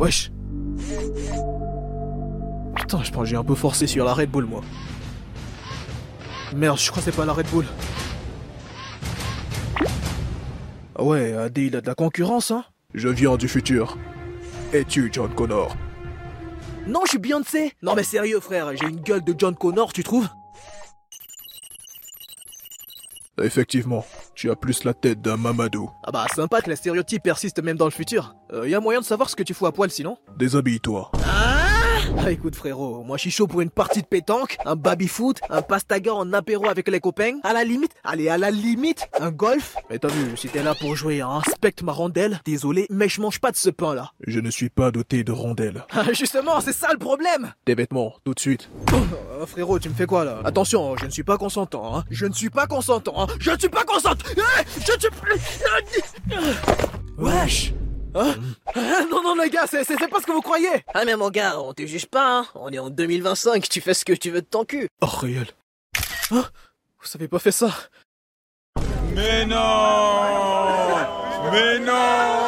Wesh. Putain, je pense que j'ai un peu forcé sur la Red Bull, moi. Merde, je crois que c'est pas la Red Bull. Ah ouais, AD, il a de la concurrence, hein. Je viens du futur. Es-tu John Connor? Non, je suis Beyoncé. Non mais sérieux, frère, j'ai une gueule de John Connor, tu trouves? Effectivement, tu as plus la tête d'un Mamadou. Ah bah, sympa que les stéréotypes persistent même dans le futur. Y a moyen de savoir ce que tu fous à poil, sinon? Déshabille-toi. Ah, écoute frérot, moi je suis chaud pour une partie de pétanque, un baby-foot, un pastaga en apéro avec les copains, à la limite, allez à la limite, un golf. Mais t'as vu, si t'es là pour jouer à inspecte ma rondelle, désolé, mais je mange pas de ce pain là. Je ne suis pas doté de rondelles. Justement, c'est ça le problème. Tes vêtements, tout de suite. Frérot, tu me fais quoi là? Attention, je ne suis pas consentant, hein. Je ne suis pas consentant, hein. Je ne suis pas consentant. Wesh. Hein? Non, non, les gars, c'est pas ce que vous croyez! Ah, mais mon gars, on te juge pas, hein! On est en 2025, tu fais ce que tu veux de ton cul! Oh, réel. Hein? Vous avez pas fait ça! Mais non! Mais non!